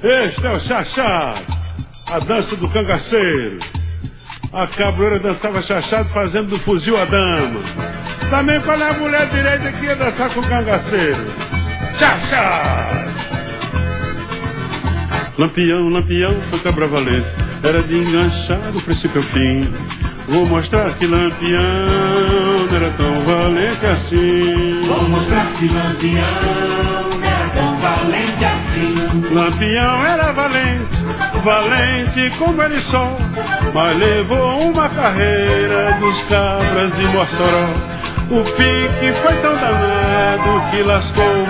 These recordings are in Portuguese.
Este é o chachá, a dança do cangaceiro. A cabroeira dançava chachado fazendo do fuzil a dama. Também qual é a mulher direita que ia dançar com o cangaceiro? Chachá! Lampião, Lampião, foi cabra valente, era de enganchar do princípio ao fim. Vou mostrar que Lampião não era tão valente assim. Vou mostrar que Lampião não era tão valente assim. Lampião era valente, valente como ele só, mas levou uma carreira dos cabras de Mossoró. O pique foi tão danado que lascou o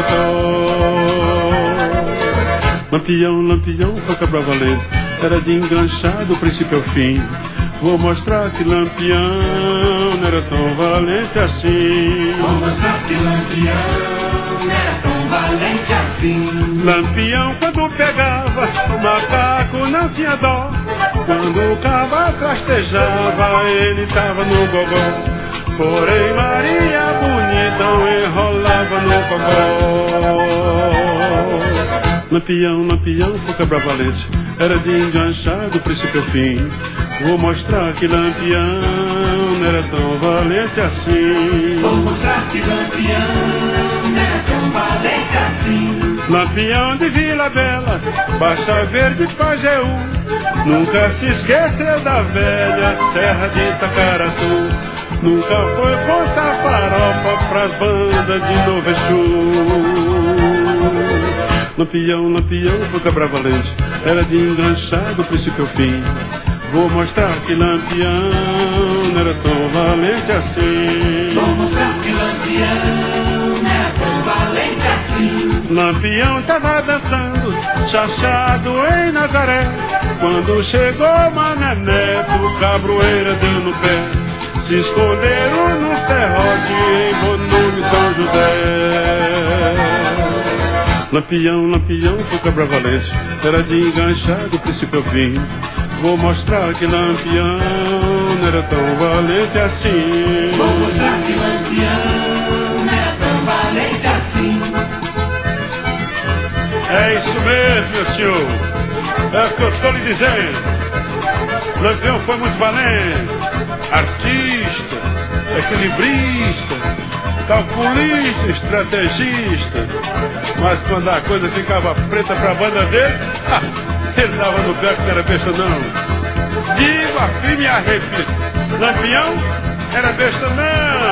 mocotó. Lampião, Lampião, foi cabra valente, era de enganchar do princípio ao fim. Vou mostrar que Lampião não era tão valente assim. Vou mostrar que Lampião não era tão valente assim. Lampião quando pegava, o macaco não tinha dó. Quando o cavalo rastejava, ele tava no gogó. Porém Maria bonitão enrolava no gogó. Lampião, Lampião, foi cabra valente, era de enganchar do princípio ao fim. Vou mostrar que Lampião não era tão valente assim. Vou mostrar que Lampião não era tão valente assim. Lampião de Vila Bela, Baixa Verde, Pajeú, nunca se esqueceu da velha serra de Itacaratu. Nunca foi contar farofa pras bandas de Novo Exu. Lampião, Lampião, foi cabra valente, era de enganchar do princípio ao fim. Vou mostrar que Lampião não era tão valente assim. Vou mostrar que Lampião não era tão valente assim. Lampião tava dançando, chachado em Nazaré, quando chegou Mané Neto, cabroeira deu no pé. Se esconderam no serrote em Bonome São José. Lampião, Lampião, foi cabra valente, era de enganchar do princípio ao fim. Vou mostrar que Lampião não era tão valente assim. Vou mostrar que Lampião não era tão valente assim. É isso mesmo, meu senhor. É o que eu estou lhe dizendo. Lampião foi muito valente, artista, equilibrista, calculista, estrategista. Mas quando a coisa ficava preta pra banda dele, ele dava no pé que não era besta não. Digo, afirme e arrepito, Lampião era besta não.